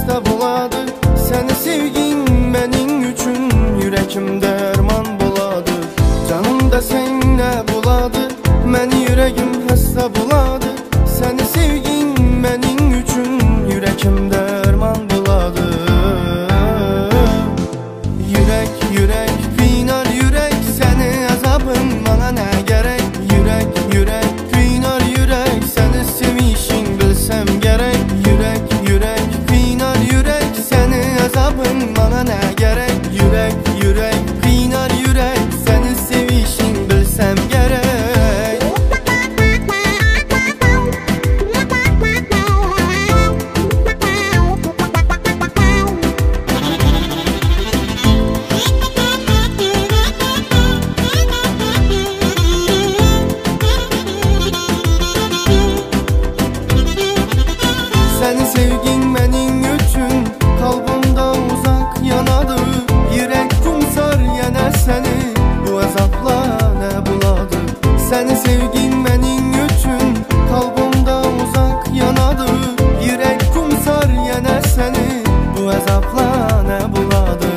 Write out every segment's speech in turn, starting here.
xəstə buladı. Səni sevgin mənim üçün ürəkimdə dərman buladı. Canımda sənə buladı, məni ürəyim xəstə buladı. Səni sevgin mənim üçün ürəkimdə dərman buladı. Yürək, yürək, qıynar yürək, səni əzabın mənə nə gərək? Yürək, yürək, qıynar yürək, səni sevişin bilsəm gərək. Yürək, yürək, qıynar yürək, səni əzabın mənə nə gərək? Yürək, yürək, qıynar yürək, səni sevişin bilsəm gərək. Səni sevgin mənim üçün qalbımda uzaq yanadı. Yürək kumsar yenə səni bu əzabla nə buladı? Səni sevgin mənim üçün qalbımda uzaq yanadı. Yürək kumsar yenə səni bu əzabla nə buladı?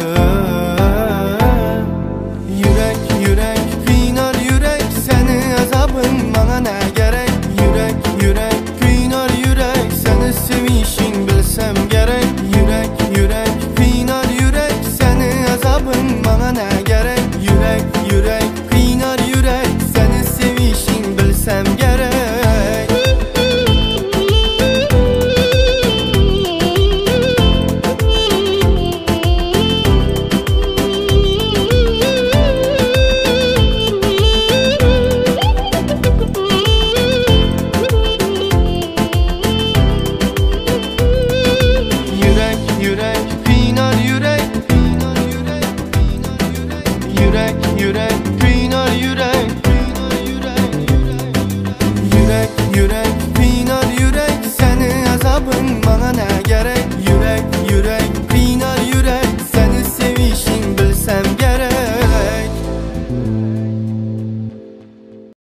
Yürək, yürək, qıynar yürək, səni əzabın mənə nə gərək? Yürək, yürək, qıynar yürək, səni sevişin bilsəm gərək. Yürək, yürək, qıynar yürək, səni əzabın mənə nə gərək? Yürək, yürək, qıynar yürək, səni sevişin bilsəm gərək. Yürək, yürək, qıynar yürək, yürək, yürək.